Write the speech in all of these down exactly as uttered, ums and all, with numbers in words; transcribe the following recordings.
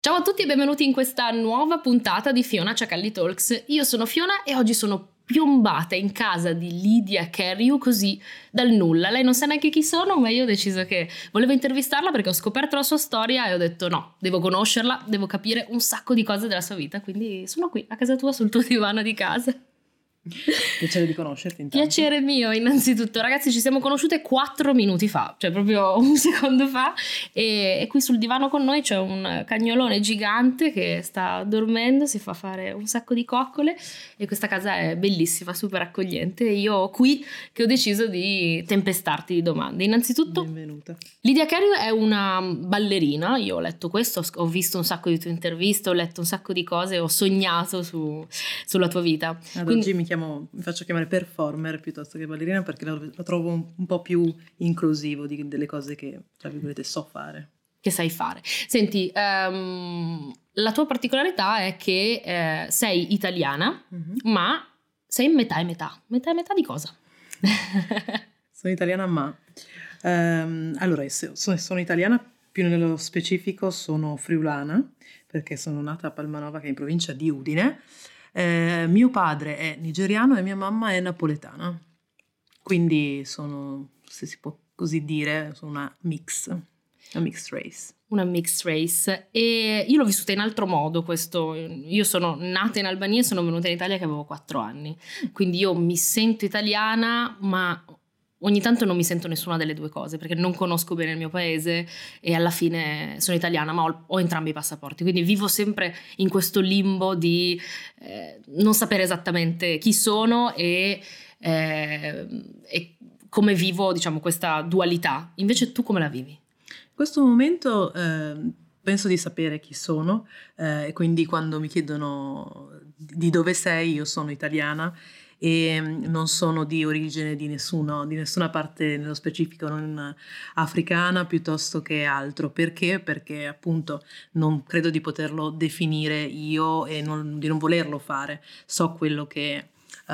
Ciao a tutti e benvenuti in questa nuova puntata di Fiona Ciacalli Talks. Io sono Fiona e oggi sono piombata in casa di Lydia Cariou così dal nulla. Lei non sa neanche chi sono, ma io ho deciso che volevo intervistarla perché ho scoperto la sua storia e ho detto no, devo conoscerla, devo capire un sacco di cose della sua vita, quindi sono qui a casa tua sul tuo divano di casa. Piacere di conoscerti intanto. Piacere mio innanzitutto. Ragazzi, ci siamo conosciute quattro minuti fa, cioè proprio un secondo fa, e, e qui sul divano con noi c'è un cagnolone gigante che sta dormendo, si fa fare un sacco di coccole e questa casa è bellissima, super accogliente. E io qui che ho deciso di tempestarti di domande. Innanzitutto, benvenuta. Lydia Cariou è una ballerina, io ho letto questo, ho visto un sacco di tue interviste, ho letto un sacco di cose, ho sognato su, sulla tua vita. Ad Quindi, oggi mi chiamo, mi faccio chiamare performer piuttosto che ballerina perché lo, lo trovo un, un po' più inclusivo di, delle cose che, tra virgolette, so fare. Che sai fare. Senti, um, la tua particolarità è che eh, sei italiana, mm-hmm. ma sei metà e metà. Metà e metà di cosa? Sono italiana ma... Um, allora, sono, sono italiana, più nello specifico sono friulana, perché sono nata a Palmanova, che è in provincia di Udine. Eh, mio padre è nigeriano e mia mamma è napoletana, quindi sono, se si può così dire, sono una mix, una mixed race. Una mixed race. E io l'ho vissuta in altro modo questo. Io sono nata in Albania e sono venuta in Italia che avevo quattro anni, quindi io mi sento italiana, ma ogni tanto non mi sento nessuna delle due cose perché non conosco bene il mio paese e alla fine sono italiana ma ho, ho entrambi i passaporti, quindi vivo sempre in questo limbo di eh, non sapere esattamente chi sono e, eh, e come vivo, diciamo, questa dualità. Invece tu come la vivi? In questo momento eh, penso di sapere chi sono eh, e quindi quando mi chiedono di dove sei, io sono italiana e non sono di origine di nessuno, di nessuna parte nello specifico, non africana piuttosto che altro. Perché? Perché appunto non credo di poterlo definire io e non, di non volerlo fare. So quello che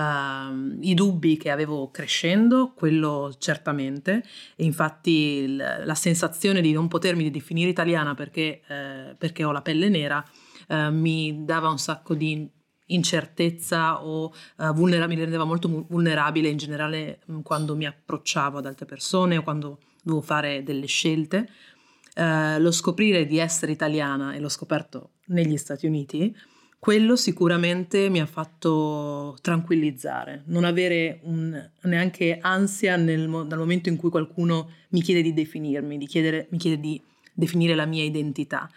uh, i dubbi che avevo crescendo, quello certamente, e infatti il, la sensazione di non potermi definire italiana perché, eh, perché ho la pelle nera eh, mi dava un sacco di incertezza o uh, vulnera- mi rendeva molto vulnerabile in generale mh, quando mi approcciavo ad altre persone o quando dovevo fare delle scelte. Uh, lo scoprire di essere italiana, e l'ho scoperto negli Stati Uniti, quello sicuramente mi ha fatto tranquillizzare, non avere un, neanche ansia nel, dal momento in cui qualcuno mi chiede di definirmi, di chiedere, mi chiede di definire la mia identità.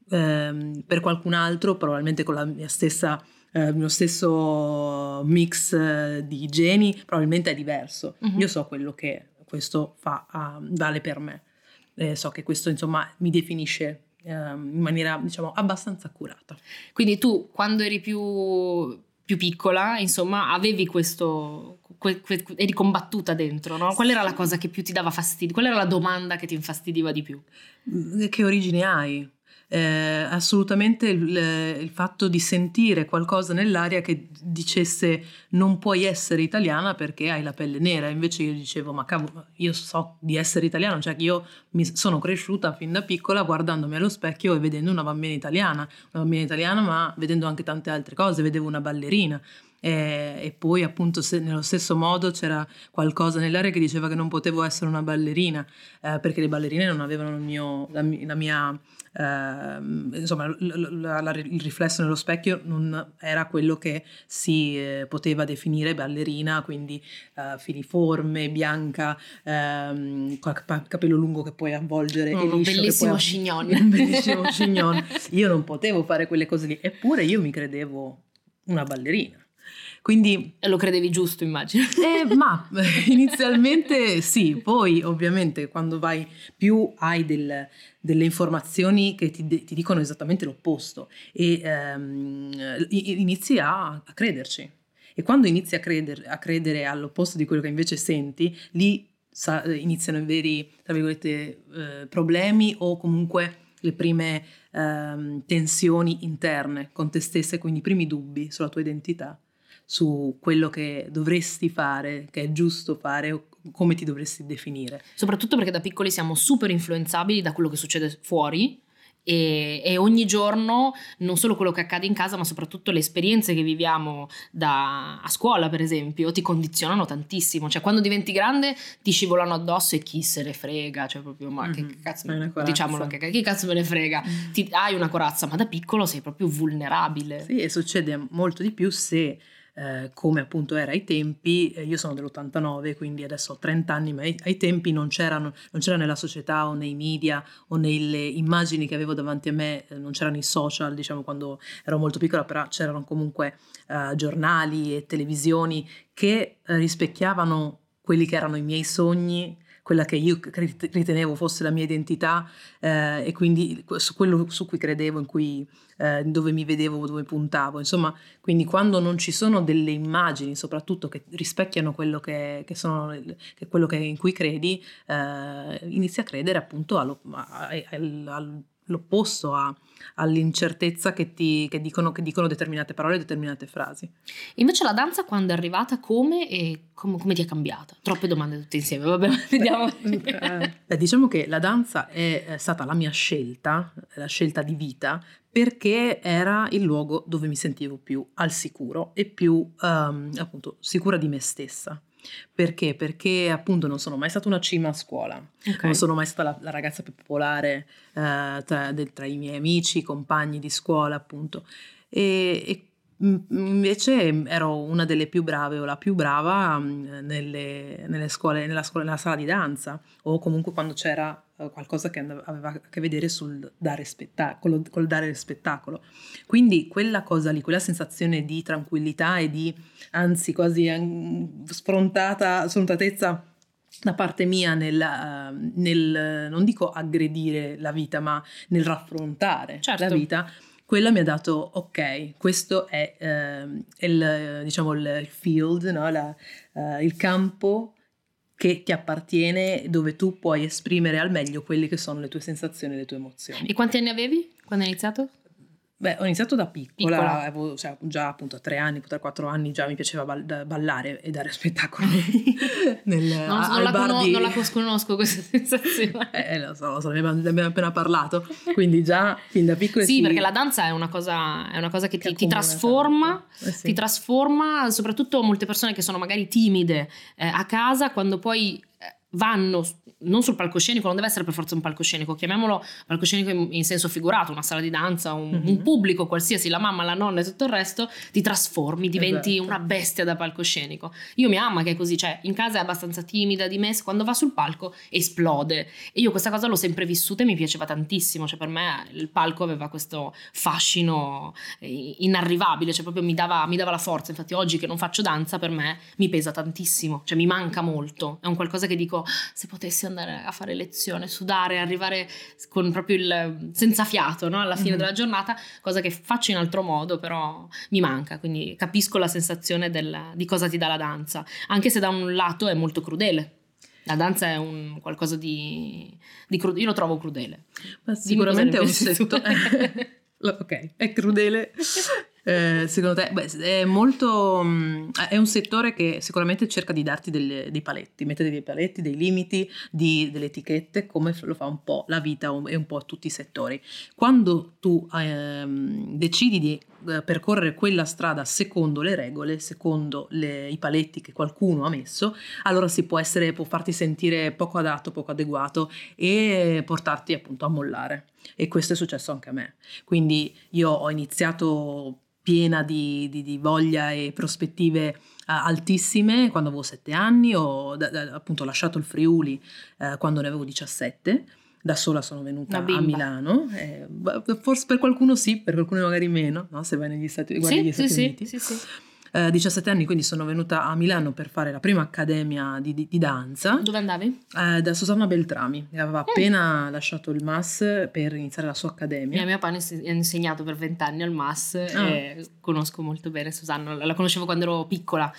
Uh, per qualcun altro, probabilmente con la mia stessa il mio stesso mix di geni probabilmente è diverso. Uh-huh. Io so quello che questo fa, uh, vale per me, eh, so che questo insomma mi definisce uh, in maniera diciamo abbastanza accurata. Quindi tu quando eri più, più piccola insomma avevi questo, que, que, eri combattuta dentro, no? Qual era la cosa che più ti dava fastidio? Qual era la domanda che ti infastidiva di più? Che origine hai? Eh, assolutamente il, il fatto di sentire qualcosa nell'aria che dicesse non puoi essere italiana perché hai la pelle nera. Invece io dicevo ma cavolo, io so di essere italiana, cioè che io mi sono cresciuta fin da piccola guardandomi allo specchio e vedendo una bambina italiana una bambina italiana ma vedendo anche tante altre cose, vedevo una ballerina. E, e poi appunto se, nello stesso modo c'era qualcosa nell'aria che diceva che non potevo essere una ballerina eh, perché le ballerine non avevano il mio, la, la mia eh, insomma la, la, il riflesso nello specchio non era quello che si eh, poteva definire ballerina, quindi eh, filiforme, bianca, eh, capello lungo che puoi avvolgere oh, e liscio, bellissimo puoi, chignon un bellissimo chignon. Io non potevo fare quelle cose lì, eppure io mi credevo una ballerina. Quindi, e lo credevi giusto, immagino. Eh, ma inizialmente sì, poi ovviamente quando vai più hai del, delle informazioni che ti, ti dicono esattamente l'opposto e ehm, inizi a, a crederci. E quando inizi a, creder, a credere all'opposto di quello che invece senti, lì sa, iniziano i veri, tra virgolette, eh, problemi o comunque le prime ehm, tensioni interne con te stessa e quindi i primi dubbi sulla tua identità, su quello che dovresti fare, che è giusto fare o come ti dovresti definire. Soprattutto perché da piccoli siamo super influenzabili da quello che succede fuori e, e ogni giorno non solo quello che accade in casa, ma soprattutto le esperienze che viviamo da, a scuola, per esempio, ti condizionano tantissimo. Cioè quando diventi grande ti scivolano addosso e chi se ne frega, cioè proprio ma Mm-hmm. che cazzo, Hai una corazza. diciamolo, che, che cazzo me ne frega, Mm. ti, hai una corazza, ma da piccolo sei proprio vulnerabile. Sì, e succede molto di più se, eh, come appunto era ai tempi, eh, io sono dell'ottantanove, quindi adesso ho trenta anni, ma ai, ai tempi non c'erano, non c'era nella società o nei media o nelle immagini che avevo davanti a me, eh, non c'erano i social, diciamo, quando ero molto piccola, però c'erano comunque eh, giornali e televisioni che eh, rispecchiavano quelli che erano i miei sogni, quella che io ritenevo fosse la mia identità, eh, e quindi su quello su cui credevo, in cui, eh, dove mi vedevo, dove puntavo, insomma. Quindi quando non ci sono delle immagini soprattutto che rispecchiano quello che, che sono che quello che, in cui credi, eh, inizi a credere appunto allo, a, a, all'opposto, a, all'incertezza che ti che dicono, che dicono determinate parole, determinate frasi. Invece la danza quando è arrivata, come e come, come ti è cambiata? Troppe domande tutte insieme, vabbè, vediamo. Beh, diciamo che la danza è, è stata la mia scelta, la scelta di vita, perché era il luogo dove mi sentivo più al sicuro e più um, appunto sicura di me stessa. Perché? Perché appunto non sono mai stata una cima a scuola, okay. Non sono mai stata la, la ragazza più popolare eh, tra, de, tra i miei amici, compagni di scuola appunto, e, e invece ero una delle più brave o la più brava nelle, nelle scuole, nella, scuola, nella sala di danza, o comunque quando c'era qualcosa che aveva a che vedere sul dare spettacolo, col dare spettacolo. Quindi quella cosa lì, quella sensazione di tranquillità e di, anzi quasi sfrontata, sfrontatezza da parte mia nel, uh, nel, non dico aggredire la vita, ma nel raffrontare certo. la vita, quella mi ha dato, ok, questo è uh, il, diciamo, il field, no? la, uh, il campo che ti appartiene, dove tu puoi esprimere al meglio quelle che sono le tue sensazioni e le tue emozioni. E quanti anni avevi quando hai iniziato? Beh, ho iniziato da piccola, piccola. Avevo, cioè, già appunto a tre anni, tre quattro anni già mi piaceva ballare e dare spettacoli nel, non, a, non, al la bar conos- di... non la conosco questa sensazione. Eh, lo so, lo so, ne abbiamo appena parlato, quindi già fin da piccoli sì, si... perché la danza è una cosa, è una cosa che, che ti, ti trasforma, eh sì. ti trasforma, soprattutto molte persone che sono magari timide eh, a casa, quando poi vanno non sul palcoscenico, non deve essere per forza un palcoscenico, chiamiamolo palcoscenico in, in senso figurato, una sala di danza, un, mm-hmm. un pubblico qualsiasi, la mamma, la nonna e tutto il resto, ti trasformi, diventi esatto. una bestia da palcoscenico. Io mia mamma che è così, cioè in casa è abbastanza timida di me, quando va sul palco esplode, e io questa cosa l'ho sempre vissuta e mi piaceva tantissimo, cioè per me il palco aveva questo fascino inarrivabile, cioè proprio mi dava, mi dava la forza. Infatti oggi che non faccio danza per me mi pesa tantissimo, cioè mi manca molto, è un qualcosa che dico, se potessi andare a fare lezione, sudare, arrivare con proprio il senza fiato, no? Alla fine mm-hmm. della giornata, cosa che faccio in altro modo, però mi manca, quindi capisco la sensazione del, di cosa ti dà la danza, anche se da un lato è molto crudele. La danza è un qualcosa di, di crudele, io lo trovo crudele. Ma sicuramente è un settore ok, è crudele. Eh, secondo te? Beh, è molto è un settore che sicuramente cerca di darti delle, dei paletti, mettere dei paletti, dei limiti, di, delle etichette, come lo fa un po' la vita e un po' tutti i settori. Quando tu ehm, decidi di eh, percorrere quella strada secondo le regole, secondo le, i paletti che qualcuno ha messo, allora si può essere, può farti sentire poco adatto, poco adeguato e portarti appunto a mollare. E questo è successo anche a me. Quindi io ho iniziato piena di, di, di voglia e prospettive uh, altissime quando avevo sette anni, ho da, da, appunto lasciato il Friuli uh, quando ne avevo diciassette, da sola sono venuta a Milano, eh, forse per qualcuno sì, per qualcuno magari meno, no? Se vai negli Stati, guardi sì, gli Stati sì, Uniti. Sì, sì, sì. Uh, diciassette anni, quindi sono venuta a Milano per fare la prima accademia di, di, di danza. Dove andavi? Uh, da Susanna Beltrami, che aveva mm. appena lasciato il M A S per iniziare la sua accademia. Mio papà ha insegnato per vent'anni al M A S ah. e conosco molto bene Susanna, la conoscevo quando ero piccola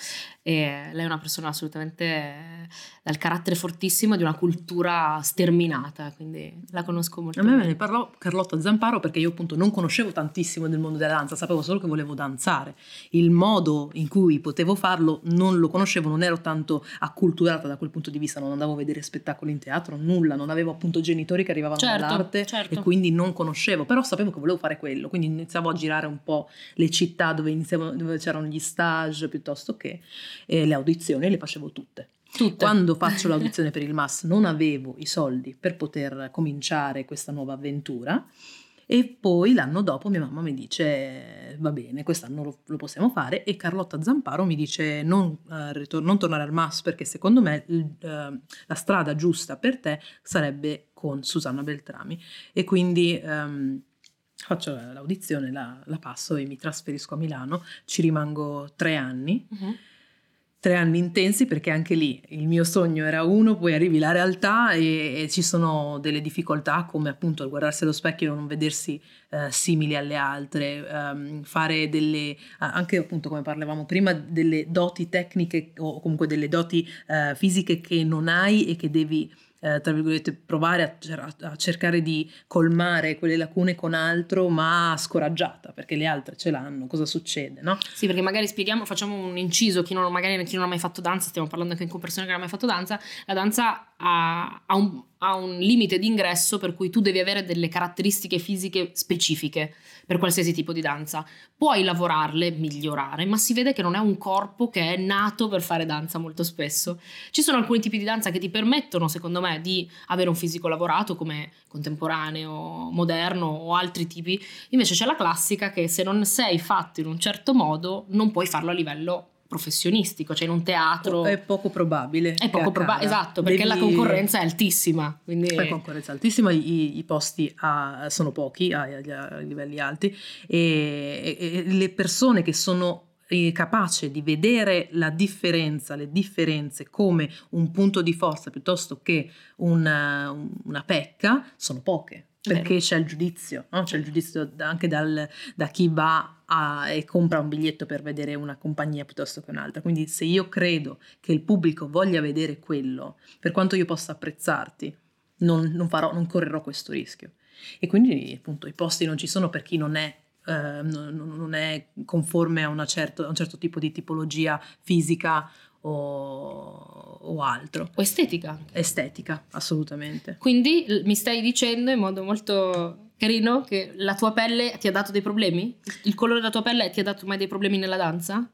e lei è una persona assolutamente dal carattere fortissimo, di una cultura sterminata, quindi la conosco molto A me bene. me ne parlò Carlotta Zamparo, perché io appunto non conoscevo tantissimo del mondo della danza, sapevo solo che volevo danzare. Il modo in cui potevo farlo non lo conoscevo, non ero tanto acculturata da quel punto di vista, non andavo a vedere spettacoli in teatro, nulla, non avevo appunto genitori che arrivavano Certo, dall'arte certo. e quindi non conoscevo, però sapevo che volevo fare quello, quindi iniziavo a girare un po' le città dove, iniziavo, dove c'erano gli stage piuttosto che eh, le audizioni, le facevo tutte. Tutte. Quando faccio l'audizione per il M A S non avevo i soldi per poter cominciare questa nuova avventura, e poi l'anno dopo mia mamma mi dice va bene, quest'anno lo, lo possiamo fare, e Carlotta Zamparo mi dice non, eh, ritor- non tornare al M A S perché secondo me il, eh, la strada giusta per te sarebbe con Susanna Beltrami, e quindi ehm, faccio l'audizione, la, la passo e mi trasferisco a Milano, ci rimango tre anni. Uh-huh. Tre anni intensi, perché anche lì il mio sogno era uno, poi arrivi la realtà e, e ci sono delle difficoltà, come appunto al guardarsi allo specchio e non vedersi eh, simili alle altre, um, fare delle, anche appunto come parlavamo prima, delle doti tecniche o comunque delle doti uh, fisiche che non hai e che devi Eh, tra virgolette provare a, a cercare di colmare quelle lacune con altro, ma scoraggiata perché le altre ce l'hanno. Cosa succede, no? Sì, perché magari spieghiamo, facciamo un inciso, chi non, magari chi non ha mai fatto danza, stiamo parlando anche con persone che non hanno mai fatto danza. La danza ha, ha, un, ha un limite di ingresso per cui tu devi avere delle caratteristiche fisiche specifiche per qualsiasi tipo di danza. Puoi lavorarle, migliorare, ma si vede che non è un corpo che è nato per fare danza molto spesso. Ci sono alcuni tipi di danza che ti permettono, secondo me, di avere un fisico lavorato, come contemporaneo, moderno o altri tipi. Invece c'è la classica che se non sei fatto in un certo modo non puoi farlo a livello professionistico, cioè in un teatro è poco probabile, è poco probabile, esatto, perché Devi... la concorrenza è altissima, quindi la concorrenza è altissima, i, i posti a, sono pochi a, a, a livelli alti, e, e, e le persone che sono capace di vedere la differenza, le differenze come un punto di forza piuttosto che una, una pecca sono poche, perché Vero. c'è il giudizio, no? C'è il giudizio anche dal, da chi va a, e compra un biglietto per vedere una compagnia piuttosto che un'altra. Quindi se io credo che il pubblico voglia vedere quello, per quanto io possa apprezzarti, non, non, farò, non correrò questo rischio. E quindi appunto i posti non ci sono per chi non è Uh, non, non è conforme a, una certo, a un certo tipo di tipologia fisica o, o altro. O estetica. Estetica, assolutamente. Quindi mi stai dicendo in modo molto carino che la tua pelle ti ha dato dei problemi? Il colore della tua pelle ti ha dato mai dei problemi nella danza?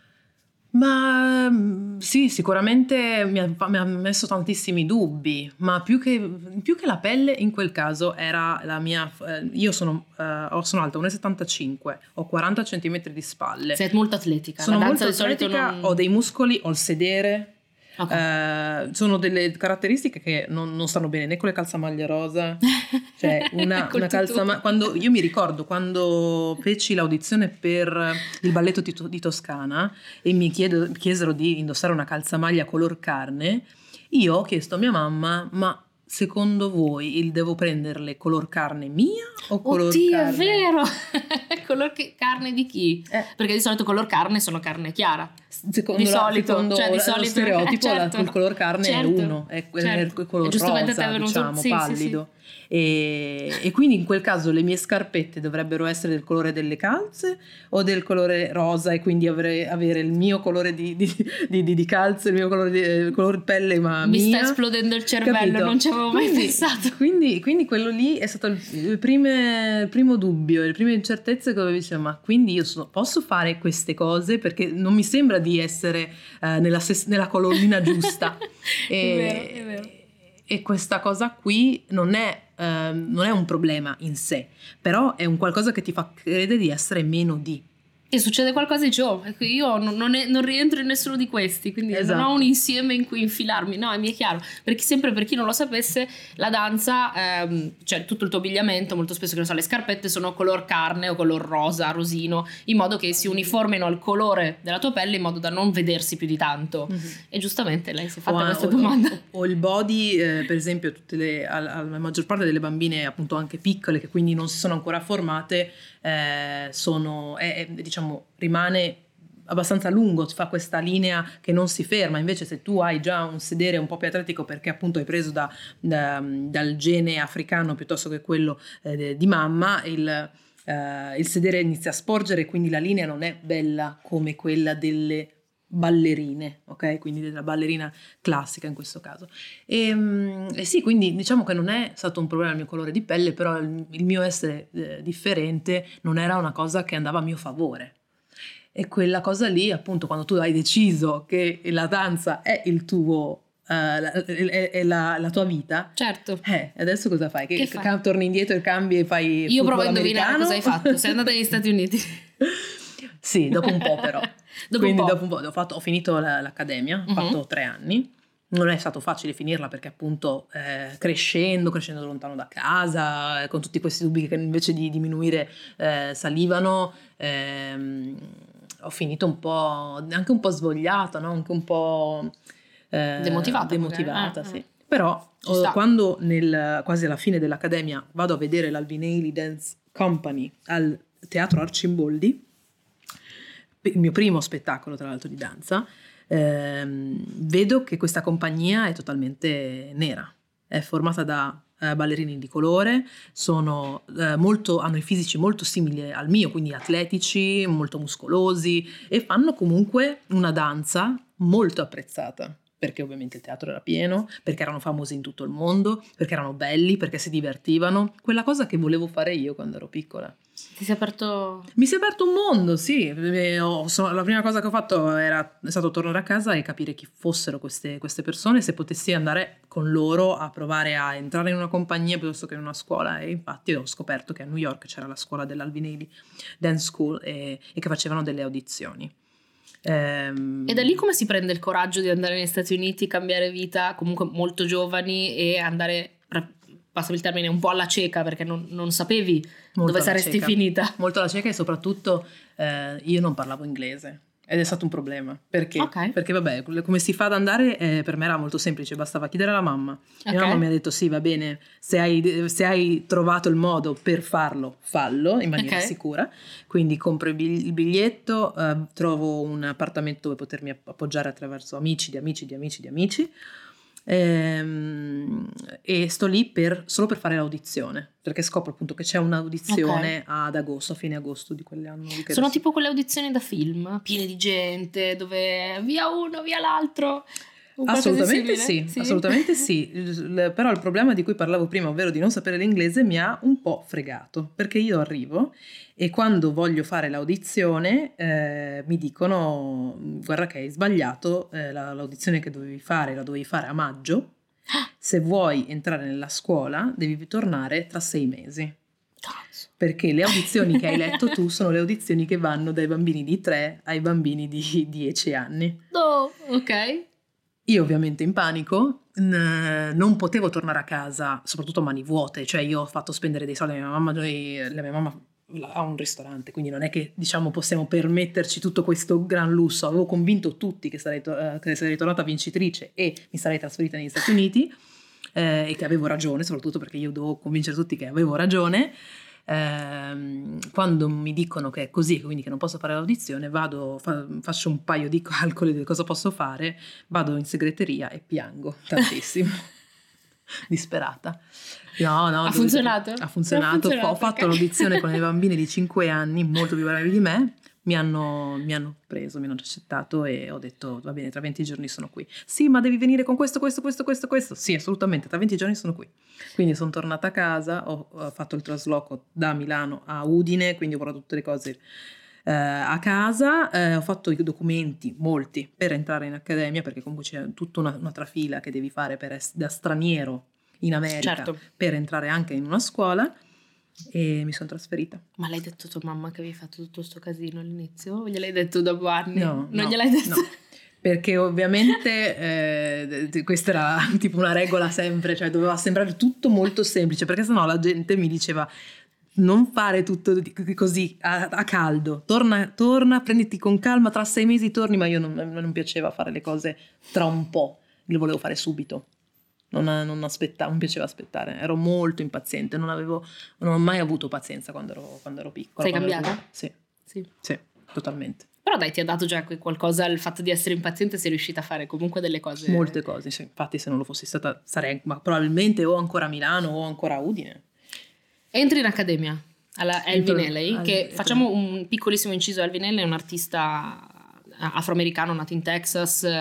Ma sì, sicuramente mi ha, mi ha messo tantissimi dubbi, ma più che, più che la pelle in quel caso era la mia... Eh, io sono, eh, sono alta uno e settantacinque, ho quaranta centimetri di spalle. Sei molto atletica. Sono la danza molto di atletica, solito non... ho dei muscoli, ho il sedere. Okay. Uh, sono delle caratteristiche che non, non stanno bene né con le calzamaglie rosa, cioè una, una calzamaglia, quando io mi ricordo quando feci l'audizione per il balletto di, di Toscana e mi chiedo, chiesero di indossare una calzamaglia color carne, io ho chiesto a mia mamma: ma secondo voi il devo prenderle color carne mia o color Oddio, carne? Oddio, è vero! Color che, carne di chi? Eh. Perché di solito color carne sono carne chiara. Secondo, di la, solito, secondo cioè, di lo solito, stereotipo, eh, certo, la, il color carne certo, è uno, è, certo. è il color giustamente rosa, venuto, diciamo, sì, pallido. Sì, sì. E, e quindi in quel caso le mie scarpette dovrebbero essere del colore delle calze o del colore rosa, e quindi avere, avere il mio colore di, di, di, di, di calze, il mio colore di eh, color pelle, ma mi mia. sta esplodendo il cervello, capito? Non ci avevo mai quindi, pensato. Quindi, quindi quello lì è stato il, il, prime, il primo dubbio, le prime incertezze che avevo detto: ma quindi io sono, posso fare queste cose? Perché non mi sembra di essere eh, nella, nella colonnina giusta. e, è vero, è vero. E questa cosa qui non è, eh, non è un problema in sé, però è un qualcosa che ti fa credere di essere meno di. E succede qualcosa di ciò, io non, non, è, non rientro in nessuno di questi, quindi esatto. non ho un insieme in cui infilarmi, no, mi è chiaro, perché sempre per chi non lo sapesse, la danza, ehm, cioè tutto il tuo abbigliamento, molto spesso, che ne so, le scarpette sono color carne o color rosa, rosino, in modo che si uniformino al colore della tua pelle in modo da non vedersi più di tanto. Mm-hmm. E giustamente lei si è fatta o, questa o, domanda. O, o il body, eh, per esempio, tutte le, alla, alla maggior parte delle bambine, appunto anche piccole, che quindi non si sono ancora formate, eh, sono, è, è, diciamo, rimane abbastanza lungo, fa questa linea che non si ferma. Invece se tu hai già un sedere un po' più atletico perché appunto hai preso da, da, dal gene africano piuttosto che quello eh, di mamma, il, eh, il sedere inizia a sporgere, quindi la linea non è bella come quella delle ballerine, ok? Quindi della ballerina classica in questo caso. E, e sì, quindi diciamo che non è stato un problema il mio colore di pelle, però il, il mio essere eh, differente non era una cosa che andava a mio favore. E quella cosa lì, appunto, quando tu hai deciso che la danza è il tuo Uh, la, è, è la, la tua vita, certo. Eh, adesso cosa fai? Che, che fai? Ca- torni indietro e cambi e fai io provo a indovinare cosa hai fatto. Sei andata negli Stati Uniti? Sì, dopo un po' però. dopo Quindi un po'. dopo un po' ho, fatto, ho finito la, l'accademia, ho uh-huh. fatto tre anni. Non è stato facile finirla perché appunto eh, crescendo, crescendo lontano da casa, eh, con tutti questi dubbi che invece di diminuire eh, salivano, ehm, ho finito un po', anche un po' svogliata, no? Anche un po' eh, demotivata. demotivata, eh, sì. eh. Però oh, quando nel, quasi alla fine dell'accademia vado a vedere l'Alvin Dance Company al Teatro Arcimboldi, il mio primo spettacolo tra l'altro di danza, ehm, vedo che questa compagnia è totalmente nera, è formata da eh, ballerini di colore, sono eh, molto, hanno i fisici molto simili al mio, quindi atletici, molto muscolosi, e fanno comunque una danza molto apprezzata. Perché ovviamente il teatro era pieno, perché erano famosi in tutto il mondo, perché erano belli, perché si divertivano. Quella cosa che volevo fare io quando ero piccola. Ti si è aperto... Mi si è aperto un mondo, sì. La prima cosa che ho fatto era è stato tornare a casa e capire chi fossero queste, queste persone, se potessi andare con loro a provare a entrare in una compagnia piuttosto che in una scuola. E infatti ho scoperto che a New York c'era la scuola dell'Alvin Ailey Dance School e, e che facevano delle audizioni. Ehm... E da lì come si prende il coraggio di andare negli Stati Uniti, cambiare vita, comunque molto giovani, e andare, passami il termine, un po' alla cieca, perché non, non sapevi molto dove saresti cieca. finita? Molto alla cieca, e soprattutto eh, io non parlavo inglese. Ed è stato un problema. Perché? Okay. Perché vabbè, come si fa ad andare eh, per me era molto semplice, bastava chiedere alla mamma. Okay. E la mamma mi ha detto sì, va bene, se hai, se hai trovato il modo per farlo, fallo in maniera okay. sicura. Quindi compro il biglietto, eh, trovo un appartamento dove potermi appoggiare attraverso amici di amici di amici di amici. Ehm, e sto lì per, solo per fare l'audizione, perché scopro appunto che c'è un'audizione okay. ad agosto, a fine agosto di quell'anno. Di Sono tipo quelle audizioni da film, piene di gente, dove via uno, via l'altro. Assolutamente sì, sì, assolutamente sì. Però il problema di cui parlavo prima, ovvero di non sapere l'inglese, mi ha un po' fregato, perché io arrivo e quando voglio fare l'audizione eh, mi dicono guarda che hai sbagliato, eh, la, l'audizione che dovevi fare la dovevi fare a maggio, se vuoi entrare nella scuola devi tornare tra sei mesi. Cazzo. Perché le audizioni che hai letto tu sono le audizioni che vanno dai bambini di tre ai bambini di dieci anni. Oh, ok. Io ovviamente in panico, n- non potevo tornare a casa, soprattutto a mani vuote, cioè io ho fatto spendere dei soldi a mia mamma, noi, la mia mamma ha un ristorante, quindi non è che diciamo possiamo permetterci tutto questo gran lusso. Avevo convinto tutti che sarei, to- che sarei tornata vincitrice e mi sarei trasferita negli Stati Uniti eh, e che avevo ragione, soprattutto perché io dovevo convincere tutti che avevo ragione. Eh, quando mi dicono che è così, quindi che non posso fare l'audizione, vado, fa, faccio un paio di calcoli di cosa posso fare, vado in segreteria e piango tantissimo. Disperata. No, no, ha funzionato? Ha funzionato, ho fatto okay. l'audizione con i bambini di cinque anni, molto più bravi di me. Mi hanno, mi hanno preso, mi hanno accettato e ho detto va bene, tra venti giorni sono qui. Sì, ma devi venire con questo, questo, questo, questo, questo. Sì, assolutamente, tra venti giorni sono qui. Quindi sono tornata a casa, ho, ho fatto il trasloco da Milano a Udine, quindi ho portato tutte le cose eh, a casa, eh, ho fatto i documenti, molti, per entrare in accademia, perché comunque c'è tutta una, una trafila che devi fare per essere da straniero in America, certo. per entrare anche in una scuola. E mi sono trasferita. Ma l'hai detto a tua mamma che avevi fatto tutto sto casino all'inizio? O gliel'hai detto dopo anni? No, non no, gliel'hai detto? No. Perché ovviamente eh, questa era tipo una regola sempre, cioè doveva sembrare tutto molto semplice, perché sennò la gente mi diceva non fare tutto così a, a caldo, torna, torna, prenditi con calma, tra sei mesi torni, ma io non, non piaceva fare le cose tra un po', le volevo fare subito. Non, non aspettavo, non piaceva aspettare, ero molto impaziente, non avevo, non ho mai avuto pazienza quando ero, quando ero piccola. Sei cambiata? Ero, sì, sì, sì, totalmente. Però dai, ti ha dato già qualcosa, il fatto di essere impaziente, sei riuscita a fare comunque delle cose. Molte cose, sì. Infatti se non lo fossi stata sarei ma probabilmente o ancora a Milano o ancora a Udine. Entri in accademia alla Alvin Ailey, che al, facciamo un piccolissimo inciso. Alvin Ailey è un artista afroamericano nato in Texas, eh,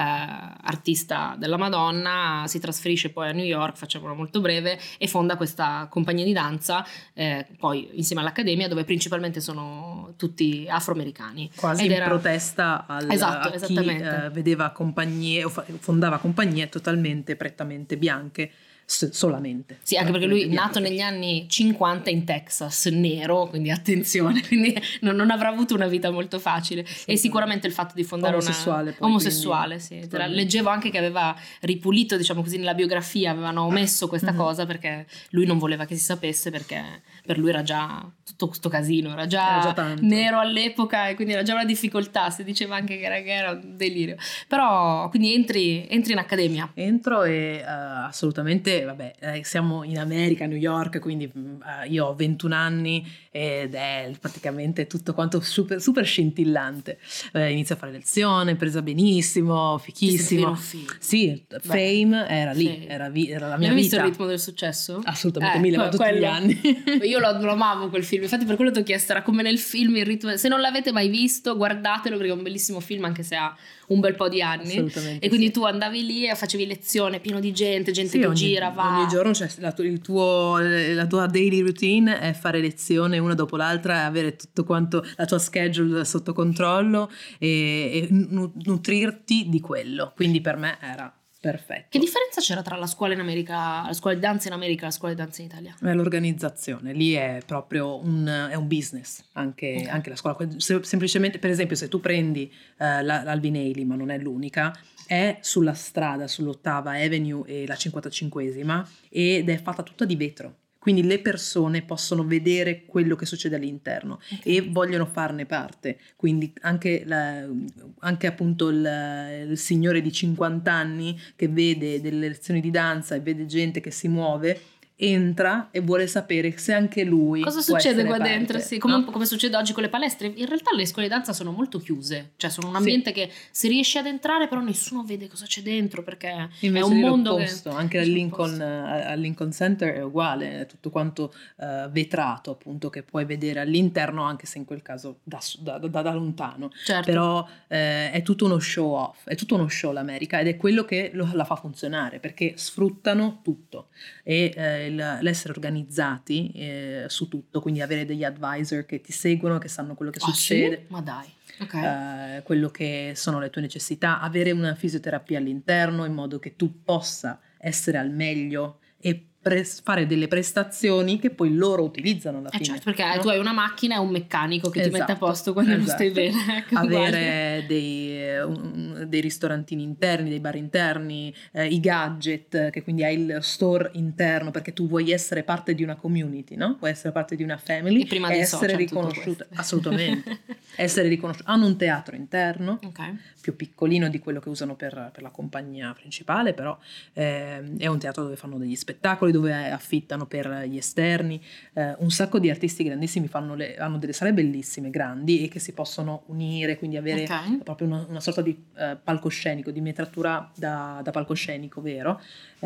artista della Madonna, si trasferisce poi a New York, facciamola molto breve, e fonda questa compagnia di danza, eh, poi insieme all'Accademia, dove principalmente sono tutti afroamericani. Quasi Ed in era... protesta al, esatto, a chi esattamente. eh, vedeva compagnie o fa- fondava compagnie totalmente, prettamente bianche, s- solamente. Sì, anche perché lui è nato negli anni cinquanta in Texas, nero, quindi attenzione, quindi non, non avrà avuto una vita molto facile. E sicuramente il fatto di fondare omosessuale una... poi, omosessuale, quindi... sì. Tra... Leggevo anche che aveva ripulito, diciamo così, nella biografia, avevano omesso questa mm-hmm. cosa perché lui non voleva che si sapesse, perché per lui era già tutto questo casino, era già, era già nero all'epoca e quindi era già una difficoltà, si diceva anche che era, che era un delirio. Però, quindi entri, entri in accademia. Entro e uh, assolutamente, vabbè, eh, siamo in America, a New York, quindi uh, io ho ventuno anni ed è praticamente tutto quanto super, super scintillante. Eh, inizio a fare lezione, presa benissimo, fichissimo. Sì, Beh, Fame era lì, sì. era, vi- era la mia Hai vita. Hai visto Il ritmo del successo? Assolutamente, eh, mille volte tutti gli anni. Io lo, lo amavo quel film, infatti per quello ti ho chiesto, era come nel film Il ritmo. Se non l'avete mai visto, guardatelo perché è un bellissimo film, anche se ha un bel po' di anni. Assolutamente. E quindi sì. tu andavi lì e facevi lezione, pieno di gente, gente sì, che ogni, gira, va. Ogni giorno c'è la, il tuo, la tua daily routine è fare lezione una dopo l'altra e avere tutto quanto la tua schedule sotto controllo e, e nutrirti di quello. Quindi per me era perfetto. Che differenza c'era tra la scuola in America, la scuola di danza in America e la scuola di danza in Italia? È l'organizzazione, lì è proprio un, è un business, anche, okay. anche la scuola. Se, semplicemente, per esempio, se tu prendi uh, l'Alvin Ailey, ma non è l'unica, è sulla strada, sull'Ottava Avenue e la cinquantacinquesima, ed è fatta tutta di vetro. Quindi le persone possono vedere quello che succede all'interno okay. e vogliono farne parte. Quindi anche, la, anche appunto il, il signore di cinquanta anni che vede delle lezioni di danza e vede gente che si muove, entra e vuole sapere se anche lui cosa succede qua parte, dentro, sì, come, no? come succede oggi con le palestre. In realtà le scuole di danza sono molto chiuse, cioè sono un ambiente sì. che si riesce ad entrare però nessuno vede cosa c'è dentro, perché invece è un mondo che anche al Lincoln, al Lincoln Center è uguale, è tutto quanto uh, vetrato, appunto, che puoi vedere all'interno, anche se in quel caso da, da, da, da lontano, certo. però eh, è tutto uno show off, è tutto uno show l'America, ed è quello che lo, la fa funzionare, perché sfruttano tutto e eh, l'essere organizzati eh, su tutto, quindi avere degli advisor che ti seguono, che sanno quello che oh, succede. Sì? Ma dai. Okay. Uh, quello che sono le tue necessità, avere una fisioterapia all'interno in modo che tu possa essere al meglio e pre- fare delle prestazioni che poi loro utilizzano alla eh fine. Certo, perché no? tu hai una macchina e un meccanico che esatto, ti mette a posto quando esatto. non stai bene. Ecco, avere dei, un, dei ristorantini interni, dei bar interni, eh, i gadget, che quindi hai il store interno, perché tu vuoi essere parte di una community, no? Vuoi essere parte di una family e, prima e dei essere social, riconosciuta. Assolutamente. essere riconosciuta. Hanno un teatro interno, okay. più piccolino di quello che usano per, per la compagnia principale, però eh, è un teatro dove fanno degli spettacoli, dove affittano per gli esterni, eh, un sacco di artisti grandissimi fanno le, hanno delle sale bellissime, grandi, e che si possono unire, quindi avere okay. proprio una, una sorta di uh, palcoscenico, di metratura da, da palcoscenico vero.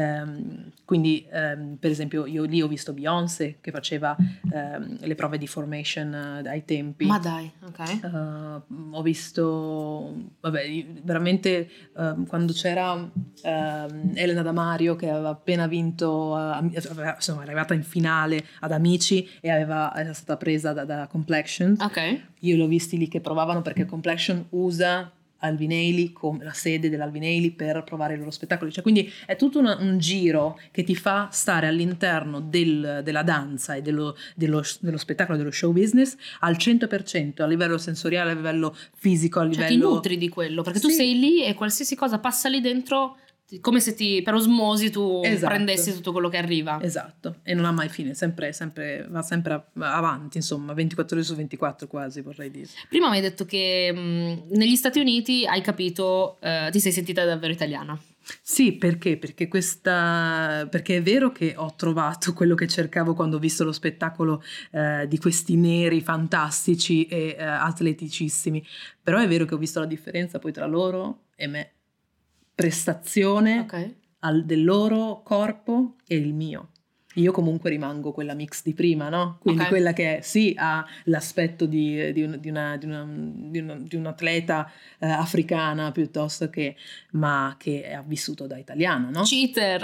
Um, quindi um, per esempio io lì ho visto Beyoncé che faceva um, le prove di formation uh, ai tempi. Ma dai, ok. Uh, ho visto, vabbè, veramente um, quando c'era um, Elena Damario che aveva appena vinto, uh, insomma, è arrivata in finale ad Amici e aveva, era stata presa da, da Complexion. Ok. Io l'ho visti lì che provavano, perché Complexion usa Alvin Ailey come la sede dell'Alvin Ailey per provare i loro spettacoli, cioè, quindi è tutto una, un giro che ti fa stare all'interno del, della danza e dello, dello, dello spettacolo, dello show business al cento per cento, a livello sensoriale, a livello fisico, a livello... Cioè ti nutri di quello, perché sì. tu sei lì e qualsiasi cosa passa lì dentro, come se ti per osmosi tu esatto. prendessi tutto quello che arriva. Esatto, e non ha mai fine, sempre, sempre, va sempre avanti, insomma, ventiquattro ore su ventiquattro quasi, vorrei dire. Prima mi hai detto che mh, negli Stati Uniti hai capito, eh, ti sei sentita davvero italiana. Sì, perché? Perché questa, perché è vero che ho trovato quello che cercavo quando ho visto lo spettacolo eh, di questi neri fantastici e eh, atleticissimi, però è vero che ho visto la differenza poi tra loro e me, prestazione Ok. al- del loro corpo e il mio. Io comunque rimango quella mix di prima, no? Quindi Ok. quella che sì ha l'aspetto di, di un, di una, di una, di una- di un'atleta eh, africana piuttosto che, ma che ha vissuto da italiana, no? Cheater.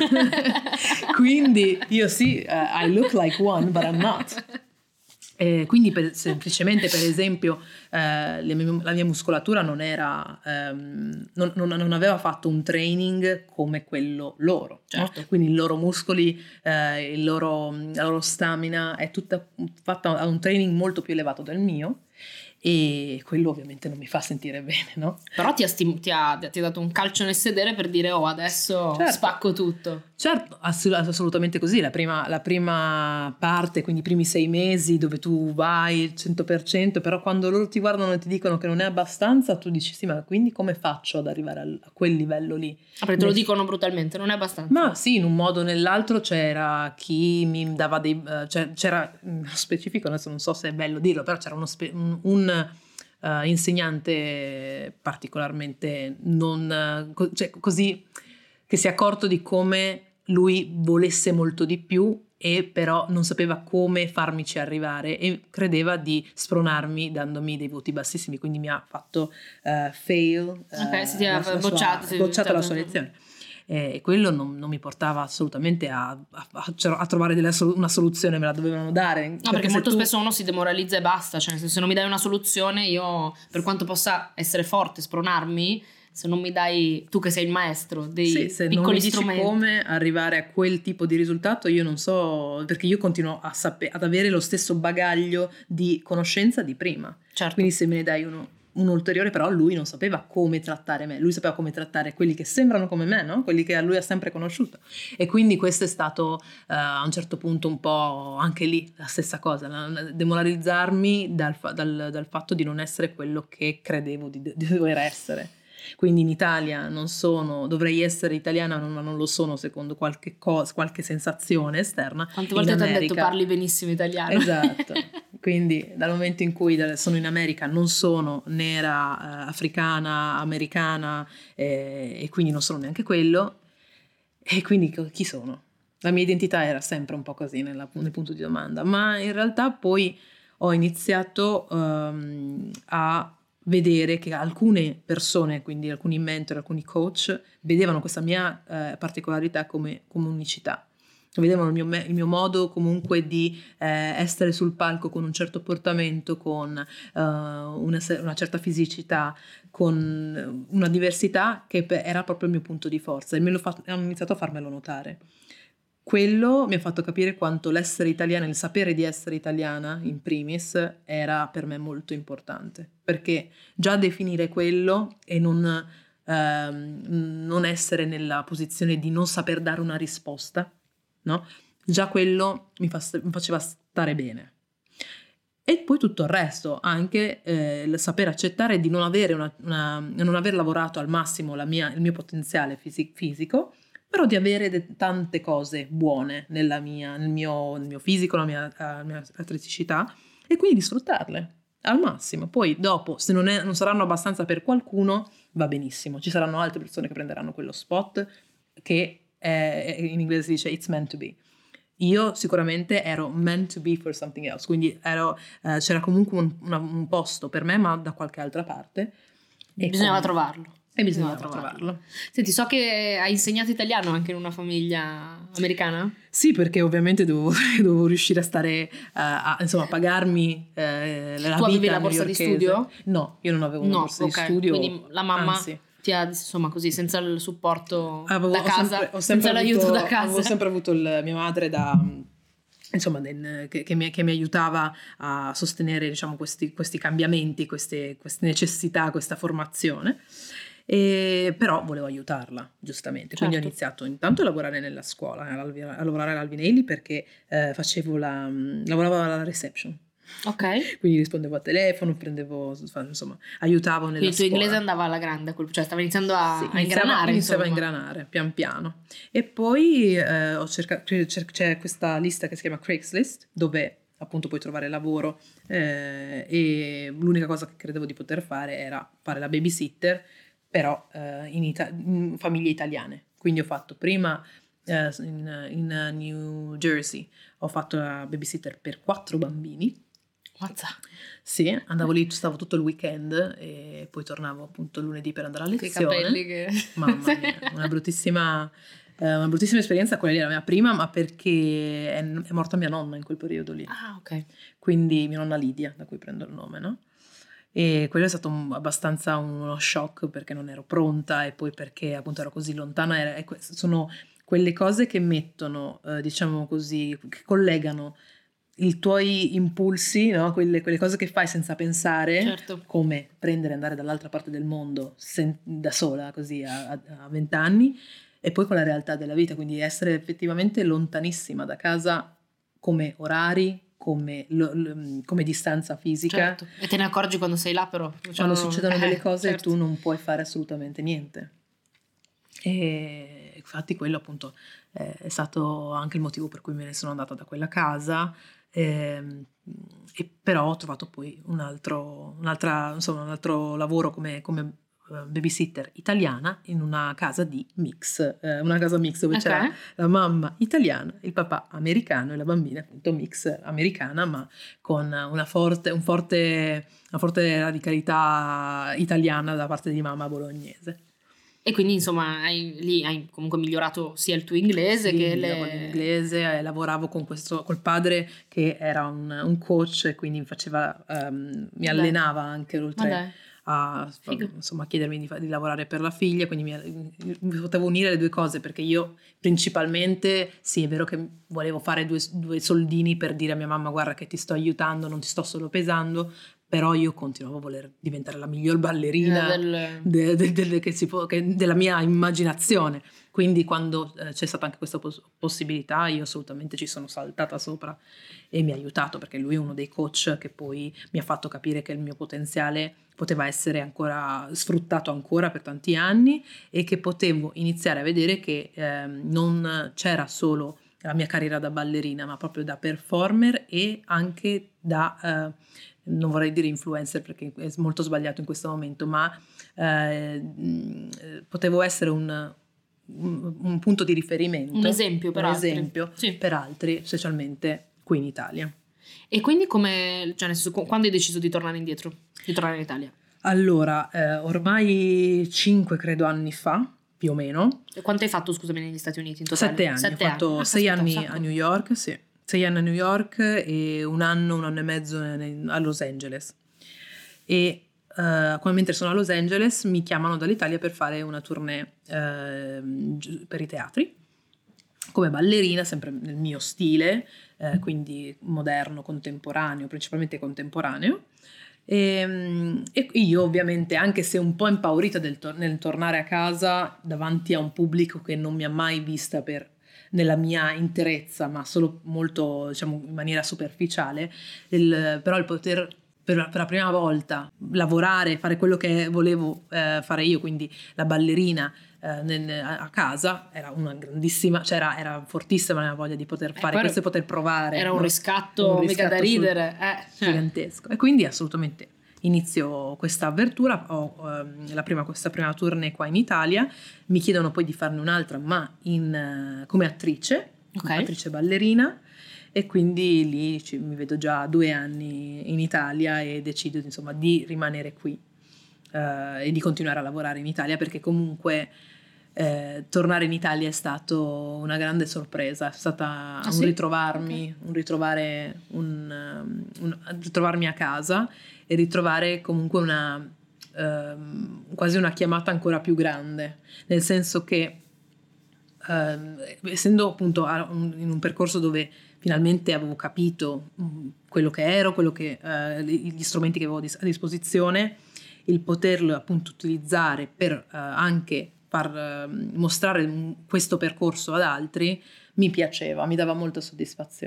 Quindi io sì, eh, I look like one, but I'm not. Eh, quindi per- semplicemente per esempio eh, le mie- la mia muscolatura non era ehm, non, non- non aveva fatto un training come quello loro, no? Certo. Quindi i loro muscoli, eh, il loro, la loro stamina è tutta fatta a un training molto più elevato del mio, e quello ovviamente non mi fa sentire bene, no? Però ti ha, stim- ti ha- ti ha dato un calcio nel sedere per dire oh adesso Certo. spacco tutto. Certo, ass- assolutamente così. La prima, la prima parte, quindi i primi sei mesi dove tu vai il cento per cento, però quando loro ti guardano e ti dicono che non è abbastanza, tu dici sì, ma quindi come faccio ad arrivare al- a quel livello lì? Ah, perché te lo Nel- dicono brutalmente, non è abbastanza. Ma sì, in un modo o nell'altro c'era chi mi dava dei... eh, cioè, c'era, mm, specifico, adesso non so se è bello dirlo, però c'era uno spe- un... un, eh, insegnante particolarmente non... eh, co- cioè, così, che si è accorto di come lui volesse molto di più e però non sapeva come farmici arrivare e credeva di spronarmi dandomi dei voti bassissimi, quindi mi ha fatto eh, fail, Ok, eh, si ti ha la- la bocciato, sua, si- bocciata la certo. sua lezione. E quello non, non mi portava assolutamente a, a- a trovare delle sol- una soluzione, me la dovevano dare. No, perché se molto tu- spesso uno si demoralizza e basta, cioè nel senso, se non mi dai una soluzione io, per quanto possa essere forte, spronarmi, se non mi dai, tu che sei il maestro, dei Sì, se piccoli non mi dici strumenti. come arrivare a quel tipo di risultato, io non so, perché io continuo a sape- ad avere lo stesso bagaglio di conoscenza di prima. Certo. Quindi se me ne dai uno, un ulteriore, però lui non sapeva come trattare me, lui sapeva come trattare quelli che sembrano come me, no? Quelli che a lui ha sempre conosciuto. E quindi questo è stato eh, a un certo punto un po' anche lì la stessa cosa, la- la- demoralizzarmi dal, fa- dal- dal fatto di non essere quello che credevo di, di dover essere. Quindi in Italia non sono, dovrei essere italiana ma non lo sono secondo qualche cosa, qualche sensazione esterna. Quante volte In ti hanno detto America- parli benissimo italiano? Esatto. Quindi dal momento in cui sono in America non sono nera, eh, africana, americana eh, e quindi non sono neanche quello, e quindi co- chi sono? La mia identità era sempre un po' così nella- nel punto di domanda, ma in realtà poi ho iniziato ehm, a vedere che alcune persone, quindi alcuni mentor, alcuni coach, vedevano questa mia eh, particolarità come, come unicità. Vedevano il mio, me- il mio modo comunque di eh, essere sul palco con un certo portamento, con eh, una, se- una certa fisicità, con una diversità che pe- era proprio il mio punto di forza e me lo fa- hanno iniziato a farmelo notare. Quello mi ha fatto capire quanto l'essere italiana, il sapere di essere italiana in primis era per me molto importante, perché già definire quello e non, ehm, non essere nella posizione di non saper dare una risposta, no? Già quello mi, fa- mi faceva stare bene. E poi tutto il resto, anche eh, il saper accettare di non avere una, una- non aver lavorato al massimo la mia- il mio potenziale fisi- fisico, però di avere de- tante cose buone nella mia, nel, mio, nel mio fisico, la mia, la mia atleticità, e quindi di sfruttarle al massimo. Poi dopo, se non, è- non saranno abbastanza per qualcuno, va benissimo. Ci saranno altre persone che prenderanno quello spot che è- in inglese si dice it's meant to be. Io sicuramente ero meant to be for something else, quindi ero, eh, c'era comunque un, una- un posto per me, ma da qualche altra parte. E Bisognava come- trovarlo. E bisognava Bisognava trovarlo. Senti, so che hai insegnato italiano anche in una famiglia americana? Sì, perché ovviamente dovevo, dovevo riuscire a stare, eh, a, insomma, a pagarmi eh, la Tu avevi vita la borsa di newyorkese. studio? No, io non avevo una No, borsa ok. di studio. Quindi la mamma anzi, ti ha, insomma, così, senza il supporto avevo- da ho casa, sempre- ho sempre senza l'aiuto avuto- da casa. Avevo sempre avuto il- mia madre da... insomma, del- che, che mi, che mi aiutava a sostenere, diciamo, questi, questi cambiamenti, queste, queste necessità, questa formazione. E, però volevo aiutarla, giustamente. Quindi Certo. ho iniziato intanto a lavorare nella scuola, all'Alvi- a lavorare all'Alvin Ailey perché eh, facevo la, lavoravo alla reception. Ok. Quindi rispondevo al telefono, prendevo, insomma, aiutavo nella Quindi il tuo scuola. inglese andava alla grande, cioè stava iniziando a, Sì, a ingranare. iniziava a insomma. ingranare pian piano. E poi eh, ho cercato, c'è, c'è questa lista che si chiama Craigslist, dove appunto puoi trovare lavoro, eh, e l'unica cosa che credevo di poter fare era fare la babysitter, però eh, in, Ita- in famiglie italiane. Quindi ho fatto prima eh, in, in New Jersey, ho fatto la babysitter per quattro bambini. Mazza. Sì, andavo lì, stavo tutto il weekend e poi tornavo appunto lunedì per andare a Che lezione. capelli che... Mamma mia, una bruttissima, eh, una bruttissima esperienza, quella lì era la mia prima, ma perché è, è morta mia nonna in quel periodo lì. Ah, ok. Quindi mia nonna Lidia, da cui prendo il nome, no? E quello è stato un, abbastanza uno shock, perché non ero pronta e poi perché appunto ero così lontana. Era, e que- sono quelle cose che mettono, eh, diciamo così, che collegano i tuoi impulsi, no? Quelle, quelle cose che fai senza pensare, Certo. come prendere e andare dall'altra parte del mondo sen- da sola, così a vent'anni, e poi con la realtà della vita, quindi essere effettivamente lontanissima da casa, come orari, come, lo, lo- come distanza fisica. Certo. E te ne accorgi quando sei là, però. Cioè, Quando non- succedono eh, delle cose certo. tu non puoi fare assolutamente niente. E infatti quello appunto eh, è stato anche il motivo per cui me ne sono andata da quella casa, ehm, e però ho trovato poi un altro, un'altra, insomma, un altro lavoro come, come eh, babysitter italiana in una casa di mix, eh, una casa mix dove Ok. c'era la mamma italiana, il papà americano e la bambina appunto mix americana, ma con una forte, un forte, una forte radicalità italiana da parte di mamma bolognese. E quindi insomma hai, lì hai comunque migliorato sia il tuo inglese Sì, che miglioravo le... l'inglese, eh, lavoravo con questo, col padre che era un, un coach, e quindi mi faceva, ehm, mi Ma dai. allenava anche, Ma oltre dai. a Figo. insomma, chiedermi di, fa- di lavorare per la figlia, quindi mi, mi potevo unire le due cose, perché io principalmente, sì, è vero che volevo fare due, due soldini per dire a mia mamma: guarda che ti sto aiutando, non ti sto solo pesando, però io continuavo a voler diventare la miglior ballerina Del... de- de- de- che si può, che- della mia immaginazione. Quindi quando eh, c'è stata anche questa pos- possibilità, io assolutamente ci sono saltata sopra e mi ha aiutato, perché lui è uno dei coach che poi mi ha fatto capire che il mio potenziale poteva essere ancora sfruttato ancora per tanti anni, e che potevo iniziare a vedere che ehm, non c'era solo la mia carriera da ballerina, ma proprio da performer e anche da, eh, non vorrei dire influencer perché è molto sbagliato in questo momento, ma eh, mh, potevo essere un, un, un punto di riferimento, Un esempio per un altri. esempio Sì. per altri, specialmente qui in Italia. E quindi come, cioè nel senso, qu- quando hai deciso di tornare indietro, di tornare in Italia? Allora, eh, ormai cinque credo anni fa, più o meno. E quanto hai fatto, scusami, negli Stati Uniti in totale? Sette anni, Sette ho fatto Ah, sei caspita, un anni sacco. a New York, sì, sei anni a New York e un anno, un anno e mezzo ne- a Los Angeles. E eh, qua- mentre sono a Los Angeles mi chiamano dall'Italia per fare una tournée eh, gi- per i teatri, come ballerina, sempre nel mio stile, eh, quindi moderno, contemporaneo, principalmente contemporaneo. E, e io ovviamente, anche se un po' impaurita del tor- nel tornare a casa davanti a un pubblico che non mi ha mai vista per, nella mia interezza, ma solo molto, diciamo, in maniera superficiale, il, però il poter per la, per la prima volta lavorare, fare quello che volevo eh, fare io, quindi la ballerina eh, nel, a, a casa, era una grandissima, cioè era, era fortissima la voglia di poter fare poi questo e poter provare. Era un no? riscatto, Un mica da riscatto ridere. Eh, cioè. gigantesco. E quindi assolutamente inizio questa avventura, ho ehm, la prima, questa prima tournée qua in Italia, mi chiedono poi di farne un'altra, ma in, eh, come attrice, come Ok. attrice ballerina, e quindi lì ci- mi vedo già due anni in Italia e decido insomma di rimanere qui eh, e di continuare a lavorare in Italia, perché comunque eh, tornare in Italia è stato una grande sorpresa, è stata Ah, un sì? ritrovarmi, un ritrovare un, um, un- ritrovarmi a casa e ritrovare comunque una ehm, quasi una chiamata ancora più grande, nel senso che ehm, essendo appunto a un- in un percorso dove finalmente avevo capito mh, quello che ero, quello che, eh, gli strumenti che avevo dis- a disposizione, il poterlo appunto utilizzare per eh, anche far eh, mostrare un- questo percorso ad altri mi piaceva, mi dava molta soddisfazione.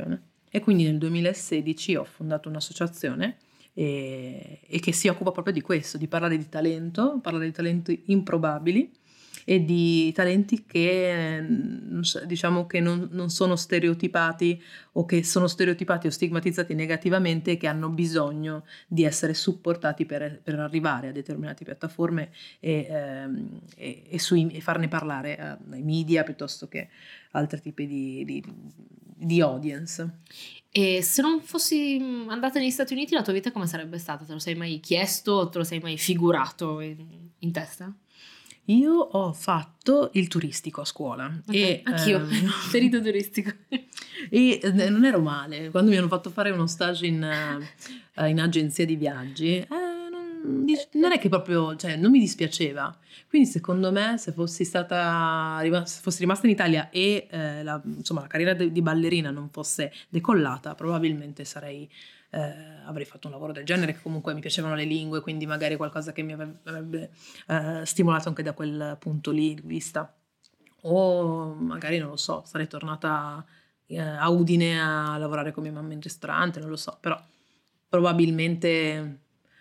E quindi nel duemilasedici ho fondato un'associazione e, e che si occupa proprio di questo, di parlare di talento, parlare di talenti improbabili e di talenti che diciamo che non, non sono stereotipati o che sono stereotipati o stigmatizzati negativamente e che hanno bisogno di essere supportati per, per arrivare a determinate piattaforme e, ehm, e, e, sui, e farne parlare ai media piuttosto che altri tipi di, di, di audience. E se non fossi andata negli Stati Uniti, la tua vita come sarebbe stata? Te lo sei mai chiesto o te lo sei mai figurato in, in testa? Io ho fatto il turistico a scuola. Okay, e anch'io, ehm, perito turistico. E eh, non ero male. Quando mi hanno fatto fare uno stage in, eh, in agenzia di viaggi, eh, non, non è che proprio, cioè, non mi dispiaceva. Quindi secondo me se fossi stata se fossi rimasta in Italia e eh, la, insomma, la carriera de, di ballerina non fosse decollata, probabilmente sarei eh, avrei fatto un lavoro del genere, che comunque mi piacevano le lingue, quindi magari qualcosa che mi avrebbe, avrebbe eh, stimolato anche da quel punto lì di vista. O magari, non lo so, sarei tornata eh, a Udine a lavorare con mia mamma in ristorante, non lo so, però probabilmente,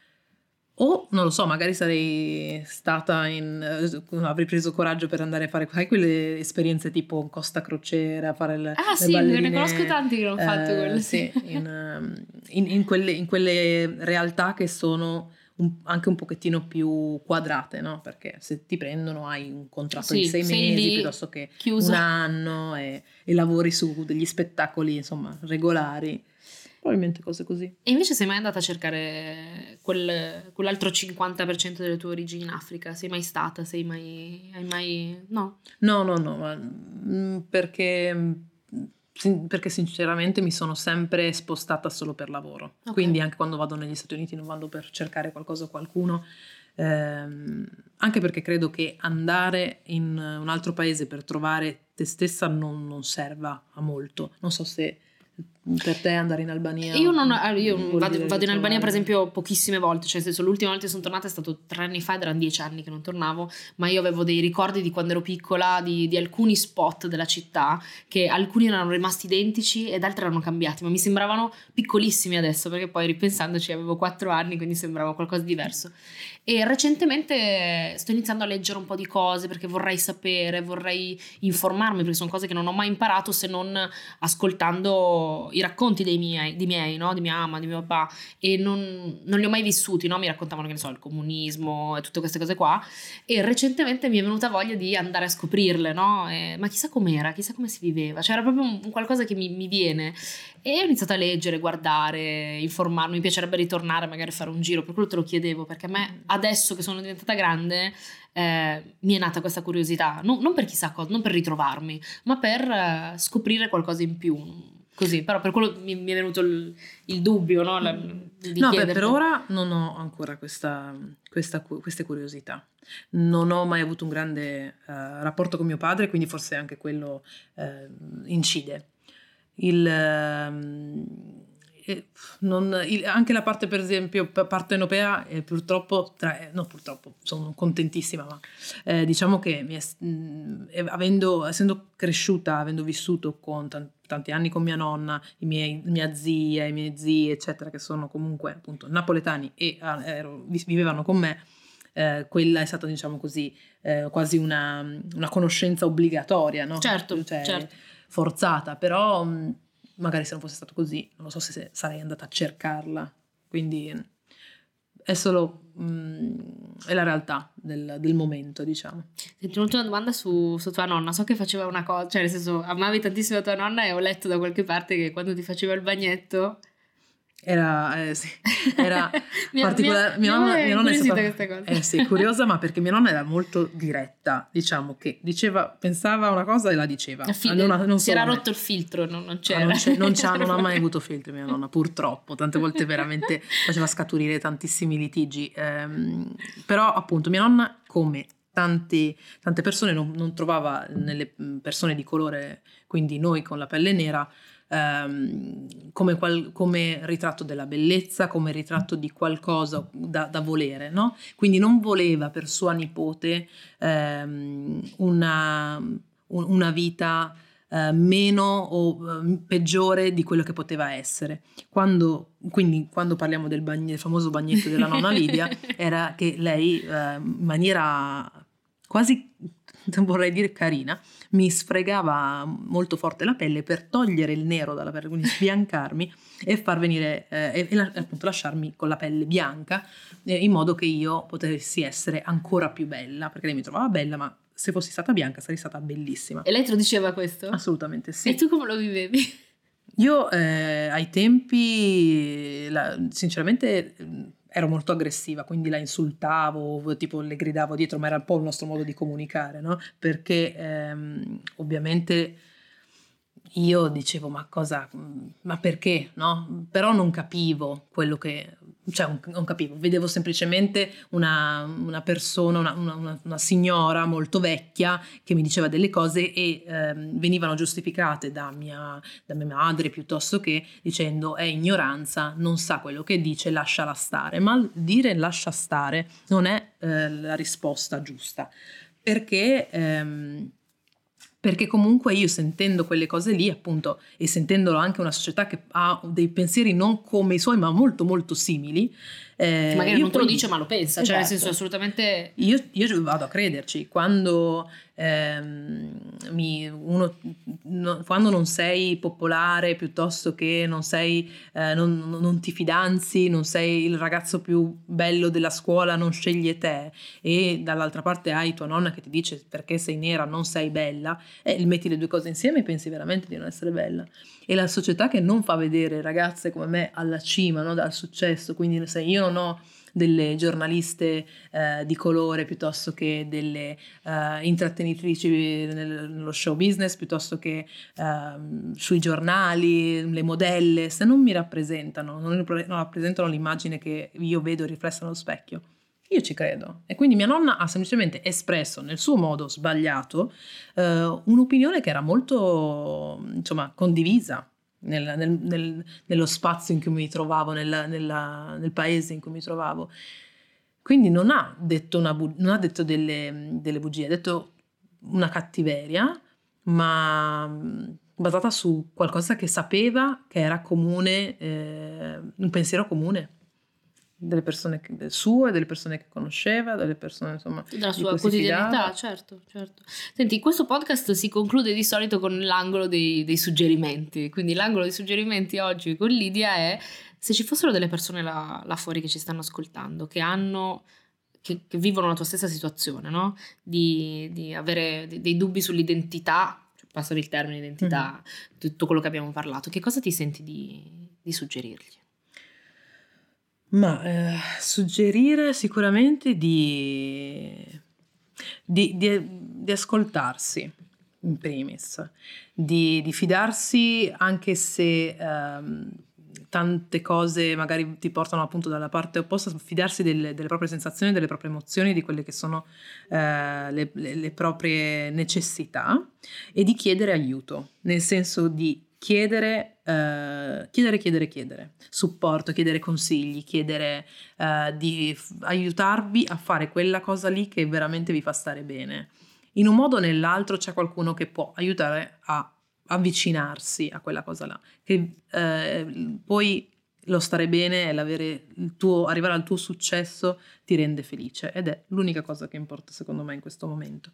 o non lo so, magari sarei stata in eh, avrei preso coraggio per andare a fare sai, quelle esperienze tipo Costa Crociera, fare le, Ah le sì, ballerine, ne conosco tanti che l'hanno fatto eh, quello, sì, sì. in, ehm, in, in quelle, in quelle realtà che sono un, anche un pochettino più quadrate, no? Perché se ti prendono hai un contratto Sì, di sei sei mesi lì, piuttosto che chiuso. un anno e, e lavori su degli spettacoli, insomma, regolari. Probabilmente cose così. E invece sei mai andata a cercare quel, quell'altro cinquanta per cento delle tue origini in Africa? Sei mai stata? Sei mai... Hai mai... No? No, no, no, ma, mm, perché, mm, sin- perché sinceramente mi sono sempre spostata solo per lavoro. Ok. Quindi anche quando vado negli Stati Uniti non vado per cercare qualcosa o qualcuno, ehm, anche perché credo che andare in un altro paese per trovare te stessa non, non serva a molto. Non so se per te andare in Albania Io, non, allora, io vuol vado, dire vado in Albania per ritrovare- esempio pochissime volte, cioè nel senso l'ultima volta che sono tornata è stato tre anni fa ed erano dieci anni che non tornavo, ma io avevo dei ricordi di quando ero piccola di, di alcuni spot della città che alcuni erano rimasti identici ed altri erano cambiati, ma mi sembravano piccolissimi adesso perché poi ripensandoci avevo quattro anni, quindi sembrava qualcosa di diverso. E recentemente sto iniziando a leggere un po' di cose perché vorrei sapere, vorrei informarmi perché sono cose che non ho mai imparato se non ascoltando i racconti dei miei, dei miei, no? Di mia mamma, di mio papà, e non, non li ho mai vissuti, no? Mi raccontavano, che ne so, il comunismo e tutte queste cose qua, e recentemente mi è venuta voglia di andare a scoprirle, no? E, ma chissà com'era, chissà come si viveva, cioè era proprio un, un qualcosa che mi, mi viene, e ho iniziato a leggere, guardare, informarmi, mi piacerebbe ritornare, magari fare un giro, per quello te lo chiedevo, perché a me adesso che sono diventata grande eh, mi è nata questa curiosità, non, non per chissà cosa, non per ritrovarmi, ma per eh, scoprire qualcosa in più. Così, però per quello mi, mi è venuto il, il dubbio, no? La, di No, beh, chiederti. per ora non ho ancora questa, questa, queste curiosità. Non ho mai avuto un grande eh, rapporto con mio padre, quindi forse anche quello eh, incide. Il, ehm, eh, non- il- anche la parte, per esempio, p- partenopea, eh, purtroppo, tra, eh, no, purtroppo, sono contentissima, ma eh, diciamo che mi è, mh, eh, avendo, essendo cresciuta, avendo vissuto con tan- tanti anni con mia nonna, i miei, mia zia, i miei zii, eccetera, che sono comunque appunto napoletani e ah, ero- vi- vivevano con me, eh, quella è stata, diciamo così, eh, quasi una, una conoscenza obbligatoria, no? Certo, Cioè, certo. forzata, però mh, magari se non fosse stato così, non lo so se, se sarei andata a cercarla. Quindi è solo mh, è la realtà del, del momento, diciamo. Senti, un'ultima domanda su, su tua nonna. So che faceva una cosa, cioè nel senso amavi tantissimo tua nonna e ho letto da qualche parte che quando ti faceva il bagnetto Era, eh, sì, era mi, particolare. mi, Mia mi nonna, è mia nonna è incuriosita stata questa cosa. eh, sì, curiosa, ma perché mia nonna era molto diretta, diciamo che diceva, pensava una cosa e la diceva. Fi- Non, non si solo era a me. rotto il filtro, non, non Ah, c'era. non, c'è- non c'ha- non ha mai avuto filtri mia nonna, purtroppo, tante volte veramente faceva scaturire tantissimi litigi. Ehm, però appunto mia nonna, come tanti- tante persone, non, non trovava nelle mm, persone di colore, quindi noi con la pelle nera, ehm, come, qual- come ritratto della bellezza, come ritratto di qualcosa da, da volere, no? Quindi non voleva per sua nipote ehm, una, un- una vita eh, meno o eh, peggiore di quello che poteva essere. Quando, quindi quando parliamo del, bagn- del famoso bagnetto della nonna Lidia, era che lei eh, in maniera quasi, vorrei dire carina, mi sfregava molto forte la pelle per togliere il nero dalla pelle, quindi sbiancarmi e far venire eh, e la- appunto lasciarmi con la pelle bianca, eh, in modo che io potessi essere ancora più bella, perché lei mi trovava bella, ma se fossi stata bianca sarei stata bellissima. E lei te lo diceva questo? Assolutamente sì. E tu come lo vivevi? Io eh, ai tempi, la- sinceramente, mh, ero molto aggressiva, quindi la insultavo, tipo le gridavo dietro, ma era un po' il nostro modo di comunicare, no? Perché ehm, ovviamente io dicevo, ma cosa, ma perché, no? Però non capivo quello che, cioè non, non capivo, vedevo semplicemente una, una persona, una, una- una signora molto vecchia che mi diceva delle cose e ehm, venivano giustificate da mia, da mia madre piuttosto che dicendo è ignoranza, non sa quello che dice, lasciala stare. Ma dire lascia stare non è eh, la risposta giusta, perché... ehm, perché comunque io sentendo quelle cose lì, appunto, e sentendolo anche una società che ha dei pensieri non come i suoi, ma molto molto simili, eh, Magari io non te lo poi- dice, ma lo pensa, cioè nel Esatto. senso assolutamente... Io, io vado a crederci quando, ehm, mi, uno, no- quando non sei popolare, piuttosto che non sei, eh, non, non ti fidanzi, non sei il ragazzo più bello della scuola, non sceglie te, e dall'altra parte hai tua nonna che ti dice perché sei nera non sei bella, e metti le due cose insieme e pensi veramente di non essere bella. E la società che non fa vedere ragazze come me alla cima, no, dal successo, quindi se io non ho delle giornaliste eh, di colore piuttosto che delle eh, intrattenitrici nel- nello show business, piuttosto che ehm, sui giornali, le modelle, se non mi rappresentano, non, non rappresentano l'immagine che io vedo riflessa nello specchio, io ci credo. E quindi mia nonna ha semplicemente espresso nel suo modo sbagliato eh, un'opinione che era molto, insomma, condivisa nel, nel- nel- nello spazio in cui mi trovavo, nella- nella- nel paese in cui mi trovavo. Quindi non ha detto, una bu- non ha detto delle, delle bugie, ha detto una cattiveria, ma mh, basata su qualcosa che sapeva che era comune, eh, un pensiero comune delle persone che, del suo e delle persone che conosceva, delle persone insomma Della di sua cui si quotidianità, fidava. certo, certo. Senti, questo podcast si conclude di solito con l'angolo dei, dei suggerimenti, quindi l'angolo dei suggerimenti oggi con Lidia è se ci fossero delle persone là, là fuori che ci stanno ascoltando, che hanno, che, che vivono la tua stessa situazione, no? Di, di avere dei, dei dubbi sull'identità, cioè, passami il termine identità, tutto quello che abbiamo parlato, che cosa ti senti di, di suggerirgli? Ma eh, suggerire sicuramente di, di, di- di ascoltarsi in primis, di, di fidarsi anche se ehm, tante cose magari ti portano appunto dalla parte opposta, fidarsi delle, delle proprie sensazioni, delle proprie emozioni, di quelle che sono eh, le, le- le proprie necessità e di chiedere aiuto, nel senso di chiedere, eh, chiedere, chiedere, chiedere, supporto, chiedere consigli, chiedere eh, di f- aiutarvi a fare quella cosa lì che veramente vi fa stare bene. In un modo o nell'altro c'è qualcuno che può aiutare a avvicinarsi a quella cosa là, che eh, poi lo stare bene e l'avere il tuo, arrivare al tuo successo ti rende felice ed è l'unica cosa che importa secondo me in questo momento.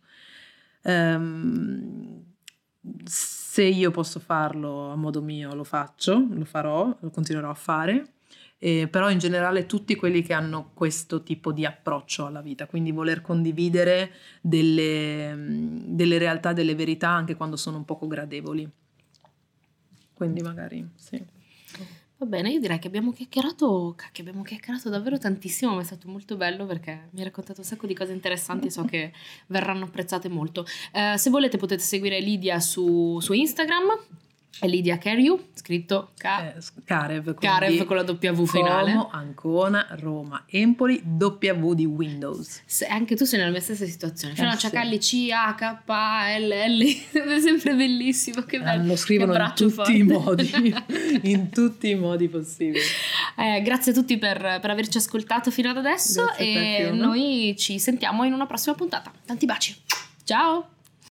Ehm, se io posso farlo a modo mio lo faccio, lo farò, lo continuerò a fare, eh, però in generale tutti quelli che hanno questo tipo di approccio alla vita, quindi voler condividere delle, delle realtà, delle verità anche quando sono un poco gradevoli. Quindi magari sì. Va bene, io direi che abbiamo chiacchierato, che abbiamo chiacchierato davvero tantissimo, ma è stato molto bello perché mi hai raccontato un sacco di cose interessanti e so che verranno apprezzate molto. Eh, se volete potete seguire Lidia su, su Instagram, è Lidia Cariu, scritto K- Eh, Carev, Carev con la W finale. Como, Ancona, Roma, Empoli, W di Windows. Se, anche tu sei nella mia stessa situazione. Fino Eh, a sì. Ciacalli C A K A L L è sempre bellissimo. Che bello. Lo scrivono Che in abbraccio tutti i forte. modi, in tutti i modi possibili. Eh, grazie a tutti per, per averci ascoltato fino ad adesso Grazie a te, e Fiona. noi ci sentiamo in una prossima puntata. Tanti baci. Ciao!